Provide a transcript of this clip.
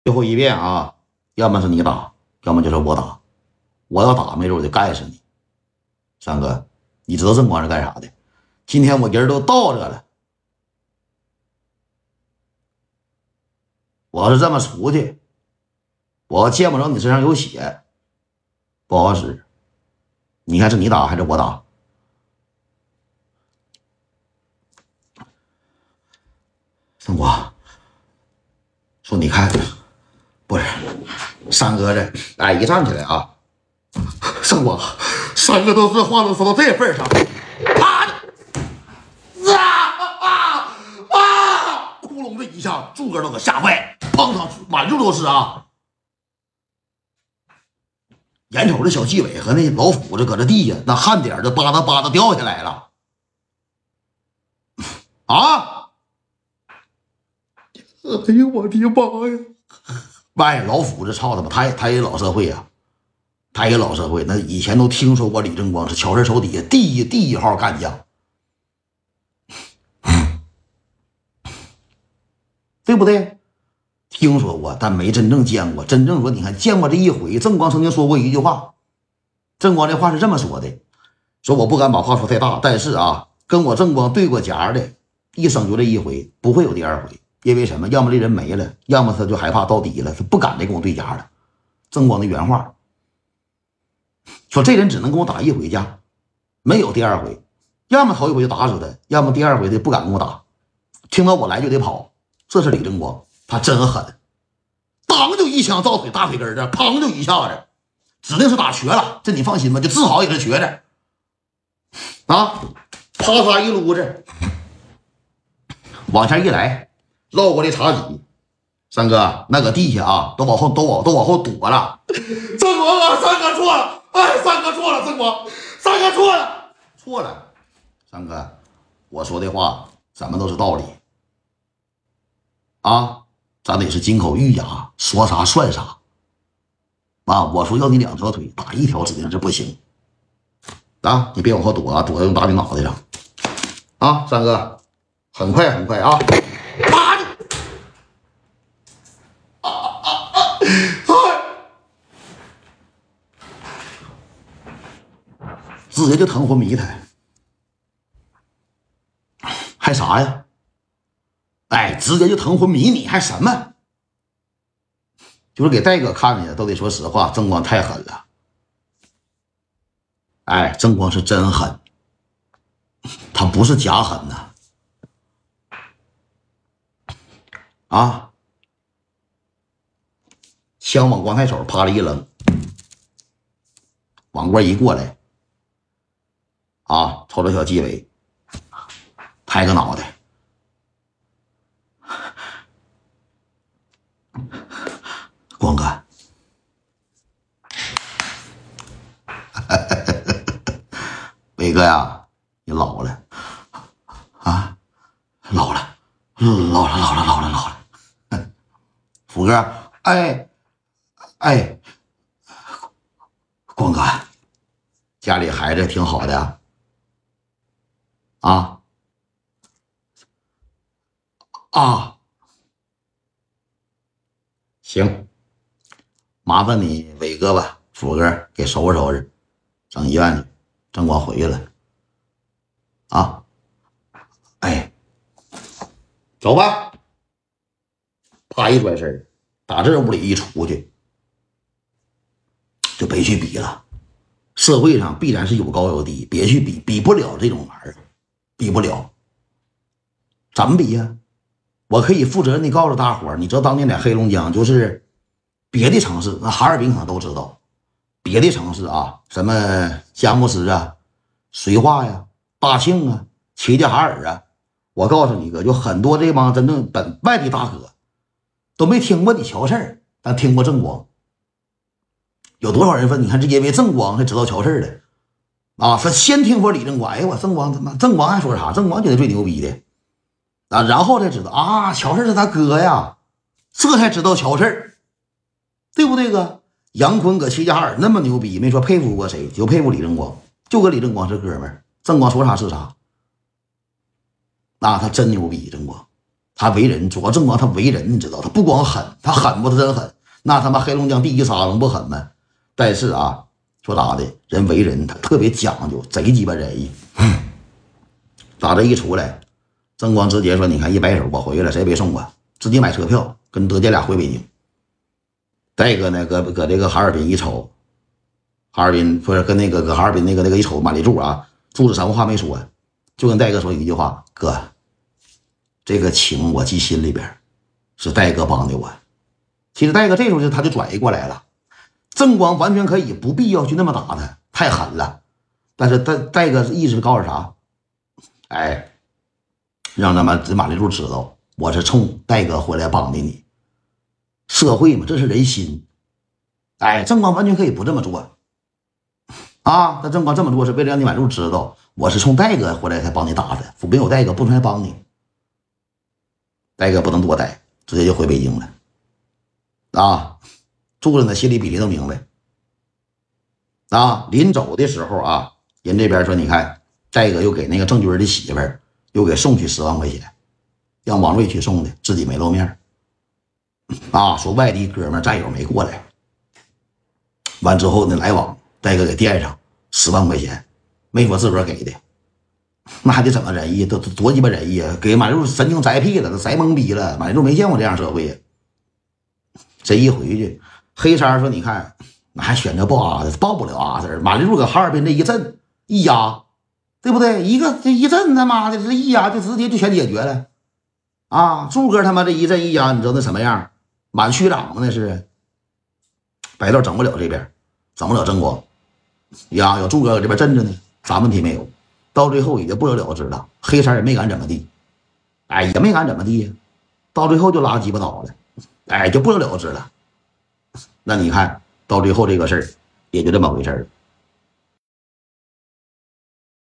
最后一遍啊，要么是你打，要么就是我打。我要打，没准我就干死你。三哥，你知道正光是干啥的？今天我人都到这了，我要是这么出去，我见不着你身上有血，不好使。你看是你打还是我打？正光说：“你看，不是三哥这，哎，一站起来啊，正光，三哥都这话都说到这份上，啪的，窟窿这一下，柱哥都给吓坏，砰上满处都是啊！眼瞅着小纪委和那老虎子搁这地下，那汗点就吧嗒吧嗒掉下来了啊！哎呦我的妈呀！喂，老虎子操他妈，他也老社会啊，他也老社会。那以前都听说过李正光是乔氏手底下第一号干将，对不对？听说过，但没真正见过。真正说，你看见过这一回。正光曾经说过一句话，正光这话是这么说的：说我不敢把话说太大，但是啊，跟我正光对过家的，一生就这一回，不会有第二回。因为什么？要么这人没了，要么他就害怕到底了，他不敢再跟我对家了。正光的原话说，这人只能跟我打一回架，没有第二回。要么头一回就打死他，要么第二回他不敢跟我打，听到我来就得跑。这是李正光，他真狠，当就一枪照腿大腿根这，砰就一下子，指定是打瘸了。这你放心吧，就治好也是瘸着啊，啪嚓一撸子，往前一来，绕过这茶几。三哥那个地下啊，都往后躲了。正光啊，三哥错了，哎，三哥错了，正光，三哥错了。三哥，我说的话咱们都是道理啊，咱得是金口玉牙，说啥算啥啊！我说要你两条腿，打一条指定是不行啊！你别往后躲啊，躲要用打你脑袋上啊！三哥，很快啊！啪的！直接就疼昏迷他，还啥呀？哎，直接就疼昏迷你，还什么？就是给戴哥看的，都得说实话，正光太狠了。哎，正光是真狠，他不是假狠呐！啊，枪往光太手啪的一扔，往过一过来，啊，瞅着小纪委，拍个脑袋。光哥，伟哥呀，你老了啊，老了。福哥，哎，光哥，家里孩子挺好的啊啊，行。麻烦你伟哥吧，福哥给收拾收拾，整医院去。正光回去了啊！哎，走吧。啪一转身，打这屋里一出去，就别去比了。社会上必然是有高有低，别去比，比不了这种玩意儿，比不了。怎么比呀？我可以负责任的告诉大伙儿，你知道当年在黑龙江就是。别的城市，那哈尔滨可能都知道。别的城市啊，什么佳木斯啊、绥化呀、大庆啊、齐齐哈尔啊，我告诉你哥，就很多这帮真正本外地大哥都没听过你乔氏，但听过正光。有多少人说，你看这因为正光才知道乔氏的啊？说先听说李正光，哎我正光他妈正光还说啥？正光觉得最牛逼的啊，然后才知道啊，乔氏是他哥呀，这才知道乔氏。对不对哥？杨坤搁齐齐哈尔那么牛逼，没说佩服过谁，就佩服李正光，就搁李正光是哥们儿。正光说啥是啥啊，他真牛逼，正光他为人，主要郑光他为人，你知道，他不光狠，他狠不，他真狠。那他妈黑龙江第一沙能不狠吗？但是啊，说咋的，人为人他特别讲究，贼鸡巴仁义。咋这一出来，郑光直接说：“你看，一摆手，我回来了，谁也别送我，直接买车票，跟德姐俩回北京。”再一个呢，搁这个哈尔滨一瞅，哈尔滨不是跟那个搁哈尔滨那个一瞅马立柱啊，柱子什么话没说，就跟戴哥说一句话：“哥，这个情我记心里边，是戴哥帮的我。”其实戴哥这时候他就转移过来了，郑光完全可以不必要去那么打他，太狠了。但是戴哥意思告诉啥？哎，让他们马立柱知道我是冲戴哥回来帮的你。社会嘛，这是人心。哎，郑光完全可以不这么做啊，但郑光这么做是为了让你马立柱知道我是冲戴哥回来才帮你打的，没有戴哥不能来帮你。戴哥不能多待，直接就回北京了。啊，柱子呢心里比谁都明白。啊，临走的时候啊，人这边说，你看戴哥又给那个郑军的媳妇儿又给送去10万块钱，让王瑞去送的，自己没露面。啊，说外地哥们战友没过来。完之后呢，来往戴哥给垫上10万块钱，没说自个儿给的，那还得怎么仁义？都多鸡巴仁义啊！给马立柱神经栽屁了，都栽懵逼了。马立柱没见过这样社会。这一回去，黑三说：“你看，那还选择报阿子，报不了阿子。马立柱搁哈尔滨这一阵一压，对不对？这一阵他妈的这一压就直接就全解决了。啊，柱哥他妈这一阵一压，你知道那什么样？满区长吗？那是白道整不了这边，整不了郑光呀。有柱哥搁这边镇着呢，啥问题没有。到最后也就不了了之了，黑三也没敢怎么地，哎，也没敢怎么地呀。到最后就拉鸡巴倒了。”哎，就不了了之了。那你看到最后这个事儿，也就这么回事儿。